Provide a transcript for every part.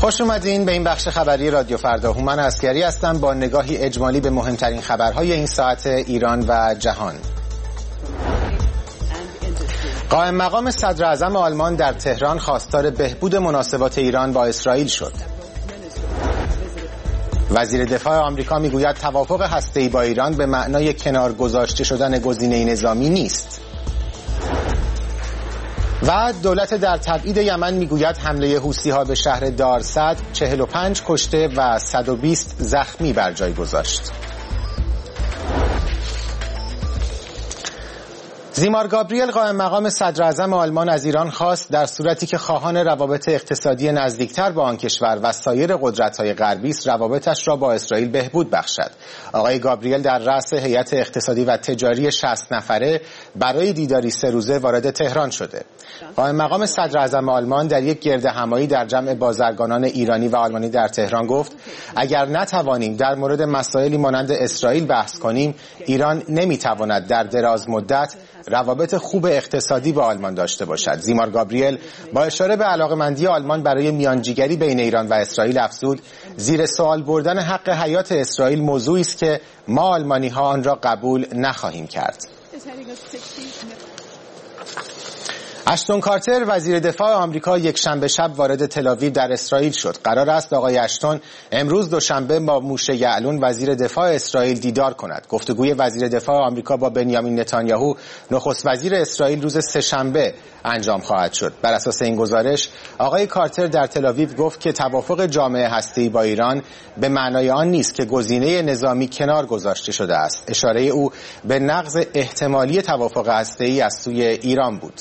خوش اومدین به این بخش خبری رادیو فردا. هومن عسکری هستم با نگاهی اجمالی به مهمترین خبرهای این ساعت ایران و جهان. قائم مقام صدر اعظم آلمان در تهران خواستار بهبود مناسبات ایران با اسرائیل شد. وزیر دفاع آمریکا میگوید توافق هسته‌ای با ایران به معنای کنار گذاشته شدن گزینه نظامی نیست. و دولت در تبعید یمن میگوید حمله حوثی‌ها به شهر دارسد 45 کشته و 120 زخمی بر جای گذاشت. زیمار گابریل قائم مقام صدر اعظم آلمان از ایران خواست در صورتی که خواهان روابط اقتصادی نزدیکتر با آن کشور و سایر قدرت‌های غربی است روابطش را با اسرائیل بهبود بخشد. آقای گابریل در رأس هیئت اقتصادی و تجاری 60 نفره برای دیداری 3 روزه وارد تهران شده. قائم مقام صدر اعظم آلمان در یک گردهمایی در جمع بازرگانان ایرانی و آلمانی در تهران گفت اگر نتوانیم در مورد مسائلی مانند اسرائیل بحث کنیم، ایران نمیتواند در دراز مدت روابط خوب اقتصادی با آلمان داشته باشد. زیمار گابریل با اشاره به علاقه‌مندی آلمان برای میانجیگری بین ایران و اسرائیل افزود زیر سوال بردن حق حیات اسرائیل موضوعی است که ما آلمانی‌ها آن را قبول نخواهیم کرد. اشتون کارتر وزیر دفاع آمریکا یک شنبه شب وارد تل‌آویو در اسرائیل شد. قرار است آقای اشتون امروز دوشنبه با موشه یعلون وزیر دفاع اسرائیل دیدار کند. گفتگوی وزیر دفاع آمریکا با بنیامین نتانیاهو نخست وزیر اسرائیل روز سه‌شنبه انجام خواهد شد. بر اساس این گزارش آقای کارتر در تل‌آویو گفت که توافق جامعه هسته‌ای با ایران به معنای آن نیست که گزینه نظامی کنار گذاشته شده است. اشاره او به نقض احتمالی توافق هسته‌ای از سوی ایران بود.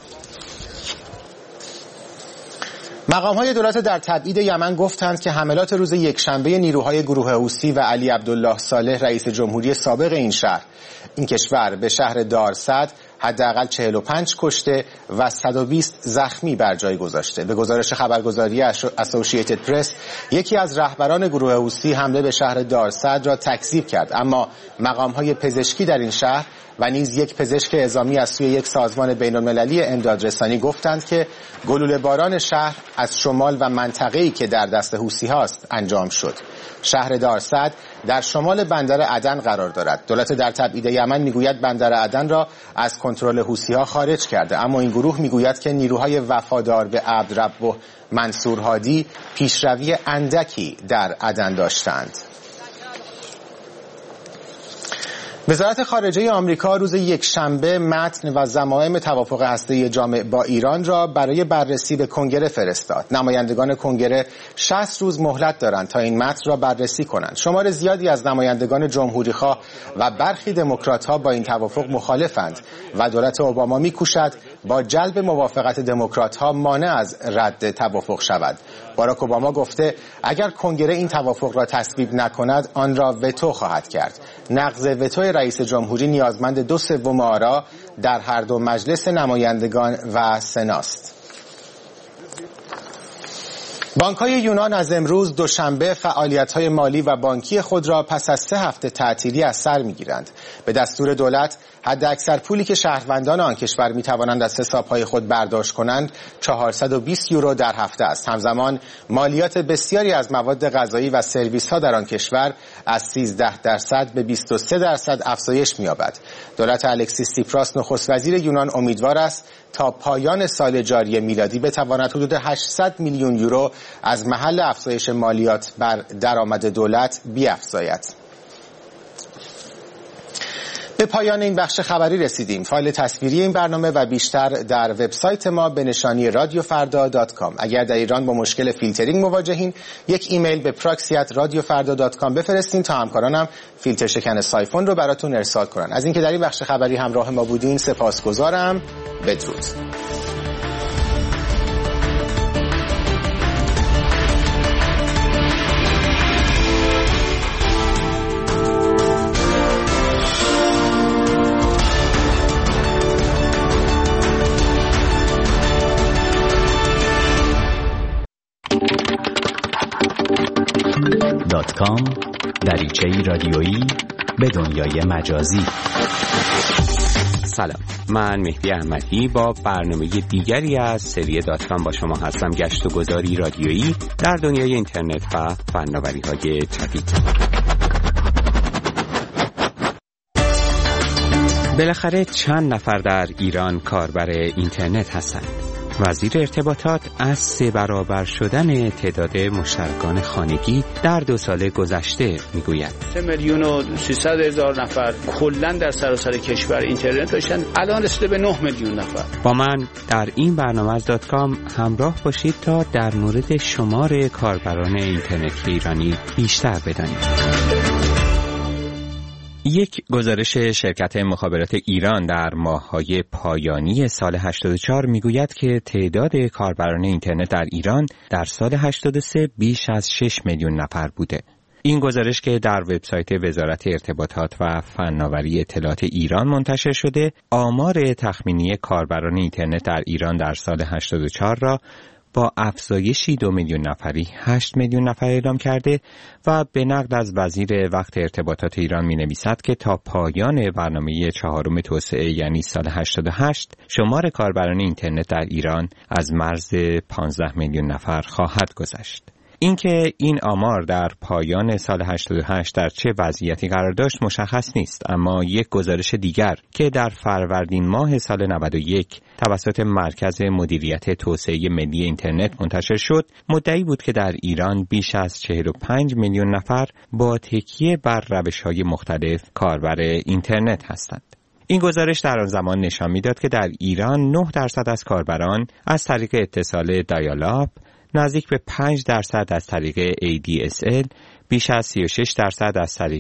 مقام‌های دولت در تبعید یمن گفتند که حملات روز یکشنبه نیروهای گروه حوثی و علی عبدالله صالح رئیس جمهوری سابق این کشور به شهر دارسد حداقل 45 کشته و 120 زخمی بر جای گذاشته. به گزارش خبرگزاری اسوسییتد پرس، یکی از رهبران گروه حوثی حمله به شهر دارسد را تکذیب کرد، اما مقام‌های پزشکی در این شهر و نیز یک پزشک اعزامی از سوی یک سازمان بین‌المللی امدادرسانی گفتند که گلوله باران شهر از شمال و منطقه‌ای که در دست حوثی‌ها است انجام شد. شهر دارسد در شمال بندر عدن قرار دارد. دولت در تبعید یمن میگوید بندر عدن را از کنترل حوثی‌ها خارج کرده، اما این گروه میگوید که نیروهای وفادار به عبدرب منصور هادی پیشروی اندکی در عدن داشتند. وزارت خارجه آمریکا روز یکشنبه متن و ضمایم توافق هسته‌ای جامع با ایران را برای بررسی به کنگره فرستاد. نمایندگان کنگره 60 روز مهلت دارند تا این متن را بررسی کنند. شمار زیادی از نمایندگان جمهوری‌خواه و برخی دموکرات‌ها با این توافق مخالفند و دولت اوباما می‌کوشد با جلب موافقت دموکرات‌ها مانع از رد توافق شود. باراک اوباما گفته اگر کنگره این توافق را تصویب نکند آن را وتو خواهد کرد. نقض وتو رئیس جمهوری نیازمند 2/3 آرا در هر دو مجلس نمایندگان و سناست. بانک‌های یونان از امروز دوشنبه فعالیت‌های مالی و بانکی خود را پس از 3 هفته تعطیلی از سر می‌گیرند. به دستور دولت حداکثر پولی که شهروندان آن کشور می‌توانند از حساب‌های خود برداشت کنند 420 یورو در هفته است. همزمان مالیات بسیاری از مواد غذایی و سرویس‌ها در آن کشور از 13% به 23% افزایش می‌یابد. دولت الکسیس سیپراس نخست وزیر یونان امیدوار است تا پایان سال جاری میلادی بتواند حدود 800 میلیون یورو از محل افزایش مالیات بر درآمد دولت بیفزاید. به پایان این بخش خبری رسیدیم. فایل تصویری این برنامه و بیشتر در وبسایت ما به نشانی radiofarda.com. اگر در ایران با مشکل فیلترینگ مواجهین، یک ایمیل به proxy@radiofarda.com بفرستین تا همکارانم فیلتر شکن سایفون رو براتون ارسال کنن. از اینکه در این بخش خبری همراه ما بودین سپاسگزارم. بدرود. دریچه‌ای رادیویی به دنیای مجازی. سلام، من مهدی احمدی با برنامه دیگری از سری داتکام با شما هستم. گشت و گذاری رادیویی در دنیای اینترنت و فناوری‌های جدید. بالاخره چند نفر در ایران کاربر اینترنت هستند؟ وزیر ارتباطات از 3 برابر شدن تعداد مشترکان خانگی در 2 سال گذشته میگوید. 3,300,000 نفر کلاً در سراسر کشور اینترنت داشتن، الان رسیده به 9 میلیون نفر. با من در این برنامه از داتکام همراه باشید تا در مورد شمار کاربران اینترنتی ایرانی بیشتر بدانیم. یک گزارش شرکت مخابرات ایران در ماه‌های پایانی سال 84 میگوید که تعداد کاربران اینترنت در ایران در سال 83 بیش از 6 میلیون نفر بوده. این گزارش که در وبسایت وزارت ارتباطات و فناوری اطلاعات ایران منتشر شده، آمار تخمینی کاربران اینترنت در ایران در سال 84 را با افزایشی 2 میلیون نفری 8 میلیون نفر اعلام کرده و به نقل از وزیر وقت ارتباطات ایران می نویسد که تا پایان برنامه 4 توسعه یعنی سال 88 شمار کاربران اینترنت در ایران از مرز 15 میلیون نفر خواهد گذشت. اینکه این آمار در پایان سال 88 در چه وضعیتی قرار داشت مشخص نیست، اما یک گزارش دیگر که در فروردین ماه سال 91 توسط مرکز مدیریت توسعه ملی اینترنت منتشر شد، مدعی بود که در ایران بیش از 45 میلیون نفر با تکیه بر روش‌های مختلف کاربر اینترنت هستند. این گزارش در آن زمان نشان می‌داد که در ایران 9% از کاربران از طریق اتصال دایال-آپ، نزدیک به 5% از طریق ADSL، بیش از 36% از طریق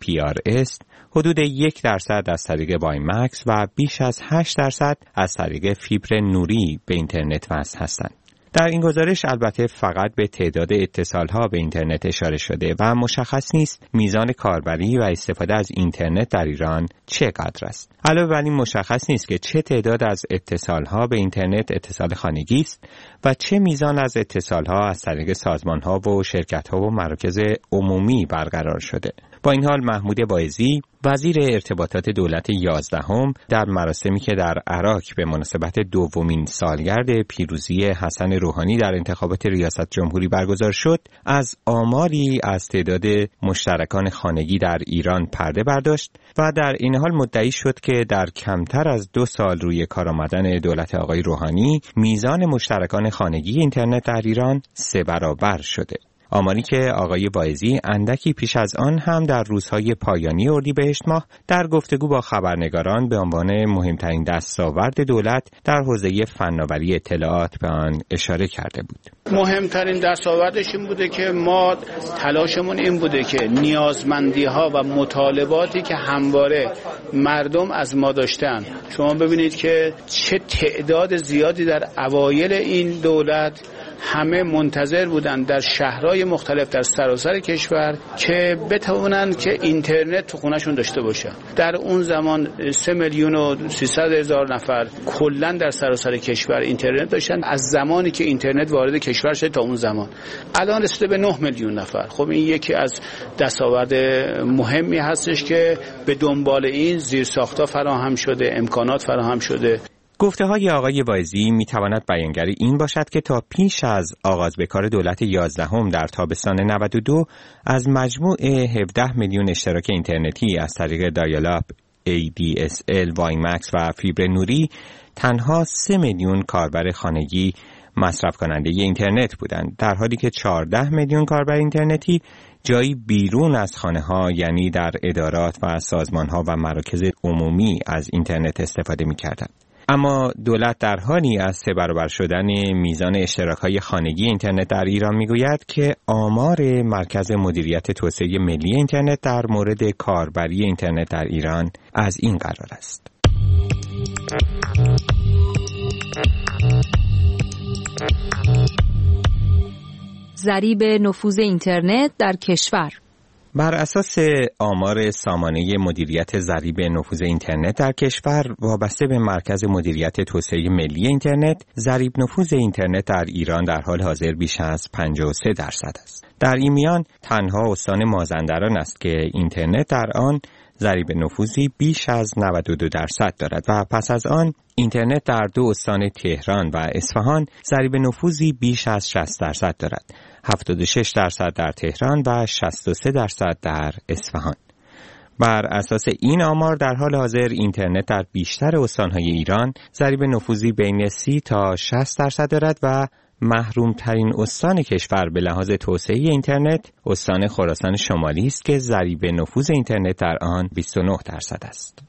GPRS، حدود 1% از طریق وایمکس و بیش از 8% از طریق فیبر نوری به اینترنت وصل هستند. در این گزارش البته فقط به تعداد اتصال‌ها به اینترنت اشاره شده و مشخص نیست میزان کاربری و استفاده از اینترنت در ایران چقدر است. علاوه بر این مشخص نیست که چه تعداد از اتصال‌ها به اینترنت اتصال خانگی است و چه میزان از اتصال‌ها از طریق سازمان‌ها و شرکت‌ها و مراکز عمومی برقرار شده. با این حال محمود واعظی وزیر ارتباطات دولت 11 در مراسمی که در عراق به مناسبت 2مین سالگرد پیروزی حسن روحانی در انتخابات ریاست جمهوری برگزار شد، از آماری از تعداد مشترکان خانگی در ایران پرده برداشت و در این حال مدعی شد که در کمتر از 2 سال روی کار آمدن دولت آقای روحانی میزان مشترکان خانگی اینترنت در ایران 3 برابر شده. آماری که آقای واعظی اندکی پیش از آن هم در روزهای پایانی اردیبهشت ماه در گفتگو با خبرنگاران به عنوان مهمترین دستاورد دولت در حوزه فناوری اطلاعات به آن اشاره کرده بود. مهمترین دستاوردش این بوده که ما تلاشمون این بوده که نیازمندی‌ها و مطالباتی که همواره مردم از ما داشتن، شما ببینید که چه تعداد زیادی در اوایل این دولت همه منتظر بودن در شهرهای مختلف در سراسر کشور که بتوانند که اینترنت تو خونه‌شون داشته باشن. در اون زمان 3,300,000 نفر کلاً در سراسر کشور اینترنت داشتن از زمانی که اینترنت وارد کشور شد تا اون زمان. الان رسیده به 9 میلیون نفر. خب این یکی از دستاورد مهمی هستش که به دنبال این زیرساخت‌ها فراهم شده، امکانات فراهم شده. گفته‌های آقای واعظی می‌تواند بیانگر این باشد که تا پیش از آغاز به کار دولت 11 در تابستان 92 از مجموع 17 میلیون اشتراک اینترنتی از طریق دایال-آپ، ADSL، وایمکس و فیبر نوری تنها 3 میلیون کاربر خانگی مصرف کننده اینترنت بودند، در حالی که 14 میلیون کاربر اینترنتی جایی بیرون از خانه‌ها یعنی در ادارات و سازمان‌ها و مراکز عمومی از اینترنت استفاده می‌کردند. اما دولت در حالی از 3 برابر شدن میزان اشتراک‌های خانگی اینترنت در ایران میگوید که آمار مرکز مدیریت توسعه ملی اینترنت در مورد کاربری اینترنت در ایران از این قرار است. ضریب نفوذ اینترنت در کشور. بر اساس آمار سامانه مدیریت ضریب نفوذ اینترنت در کشور وابسته به مرکز مدیریت توسعه ملی اینترنت، ضریب نفوذ اینترنت در ایران در حال حاضر بیش از 53% است. در این میان تنها استان مازندران است که اینترنت در آن ضریب نفوذی بیش از 92% دارد و پس از آن اینترنت در 2 استان تهران و اصفهان ضریب نفوذی بیش از 60% دارد. 76% در تهران و 63% در اصفهان. بر اساس این آمار در حال حاضر اینترنت در بیشتر استان‌های ایران ضریب نفوذی بین 30 تا 60% دارد و محروم‌ترین استان کشور به لحاظ توسعه اینترنت استان خراسان شمالی است که ضریب نفوذ اینترنت در آن 29% است.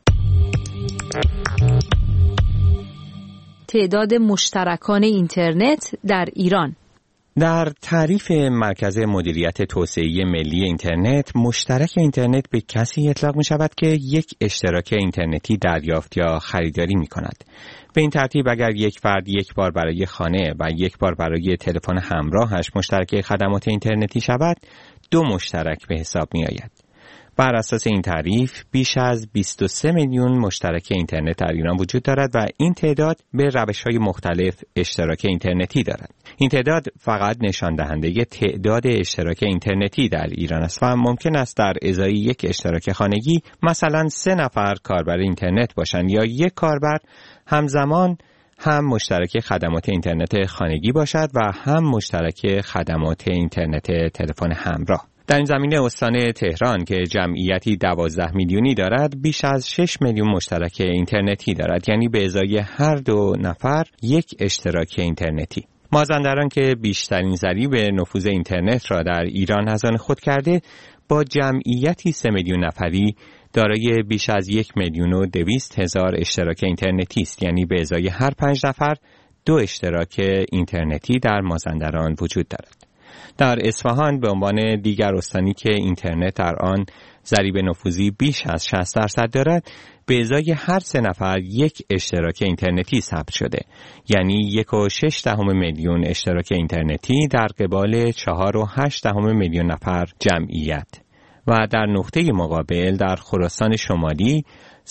تعداد مشترکان اینترنت در ایران. در تعریف مرکز مدیریت توسعه ملی اینترنت، مشترک اینترنت به کسی اطلاق می شود که یک اشتراک اینترنتی دریافت یا خریداری می کند. به این ترتیب اگر یک فرد یک بار برای خانه و یک بار برای تلفن همراهش مشترک خدمات اینترنتی شود، 2 مشترک به حساب می آید. بر اساس این تعریف بیش از 23 میلیون مشترک اینترنت در ایران وجود دارد و این تعداد به روش‌های مختلف اشتراک اینترنتی دارد. این تعداد فقط نشان دهنده تعداد اشتراک اینترنتی در ایران است و ممکن است در ازای یک اشتراک خانگی مثلا 3 نفر کاربر اینترنت باشند یا یک کاربر همزمان هم مشترک خدمات اینترنت خانگی باشد و هم مشترک خدمات اینترنت تلفن همراه. در این زمینه استان تهران که جمعیتی 12 میلیونی دارد بیش از 6 میلیون مشترک اینترنتی دارد، یعنی به ازای هر 2 نفر یک اشتراک اینترنتی. مازندران که بیشترین ضریب نفوذ اینترنت را در ایران از آن خود کرده با جمعیتی 3 میلیون نفری دارای بیش از 1,200,000 اشتراک اینترنتی است، یعنی به ازای هر 5 نفر 2 اشتراک اینترنتی در مازندران وجود دارد. در اصفهان به عنوان دیگر استانی که اینترنت در آن ضریب نفوذی بیش از 60% دارد، به ازای هر 3 نفر یک اشتراک اینترنتی ثبت شده، یعنی 1.6 میلیون اشتراک اینترنتی در قبال 4.8 میلیون نفر جمعیت. و در نقطه مقابل در خراسان شمالی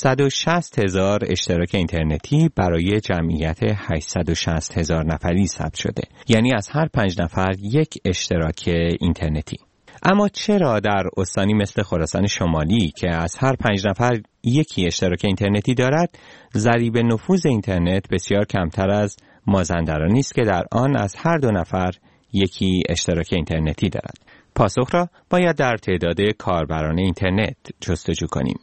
160,000 اشتراک اینترنتی برای جمعیت 860,000 نفری ثبت شده، یعنی از هر 5 نفر یک اشتراک اینترنتی. اما چرا در استانی مثل خراسان شمالی که از هر 5 نفر یکی اشتراک اینترنتی دارد، ضریب نفوذ اینترنت بسیار کمتر از مازندرانی است که در آن از هر 2 نفر یکی اشتراک اینترنتی دارد؟ پاسخ را باید در تعداد کاربران اینترنت جستجو کنیم.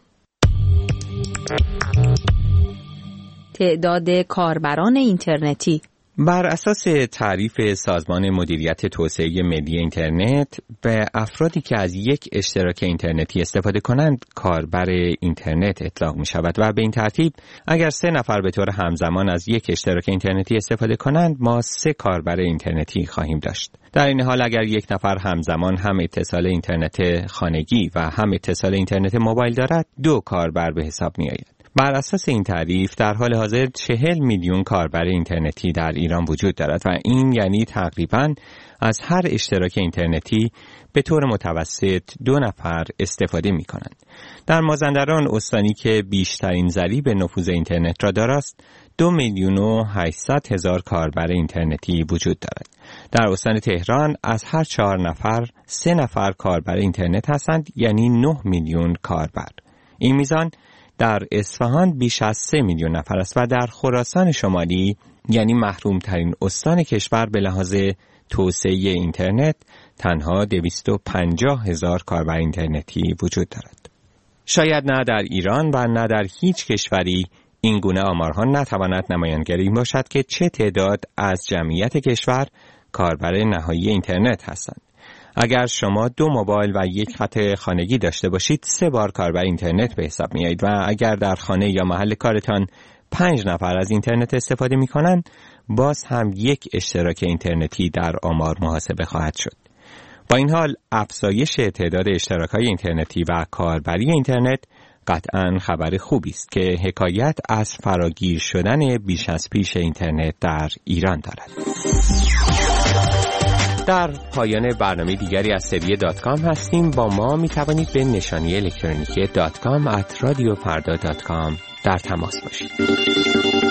تعداد کاربران اینترنتی بر اساس تعریف سازمان مدیریت توسعه ملی اینترنت، به افرادی که از یک اشتراک اینترنتی استفاده کنند کاربر اینترنت اطلاق می شود و به این ترتیب اگر 3 نفر به طور همزمان از یک اشتراک اینترنتی استفاده کنند ما 3 کاربر اینترنتی خواهیم داشت. در این حال اگر یک نفر همزمان هم اتصال اینترنت خانگی و هم اتصال اینترنت موبایل دارد 2 کاربر به حساب می آید. بر اساس این تعریف در حال حاضر 40 میلیون کاربر اینترنتی در ایران وجود دارد و این یعنی تقریباً از هر اشتراک اینترنتی به طور متوسط 2 نفر استفاده می کنند. در مازندران استانی که بیشترین ضریب نفوذ اینترنت را دارد 2,800,000 کاربر اینترنتی وجود دارد. در استان تهران از هر 4 نفر 3 نفر کاربر اینترنت هستند، یعنی 9 میلیون کاربر. این میزان در اصفهان بیش از 3 میلیون نفر است و در خراسان شمالی یعنی محروم ترین استان کشور به لحاظ توسعه اینترنت تنها 250,000 کاربر اینترنتی وجود دارد. شاید نه در ایران و نه در هیچ کشوری این گونه آمارها نتواند نمایانگر این باشد که چه تعداد از جمعیت کشور کاربر نهایی اینترنت هستند. اگر شما 2 موبایل و 1 خط خانگی داشته باشید 3 بار کاربر اینترنت به حساب می آید و اگر در خانه یا محل کارتان 5 نفر از اینترنت استفاده می کنند باز هم 1 اشتراک اینترنتی در آمار محاسبه خواهد شد. با این حال افزایش تعداد اشتراک‌های اینترنتی و کاربری اینترنت قطعاً خبر خوبی است که حکایت از فراگیر شدن بیش از پیش اینترنت در ایران دارد. در پایان برنامه دیگری از سری .com هستیم. با ما می توانید به نشانی الکترونیکی .com @radiofarda.com در تماس باشید.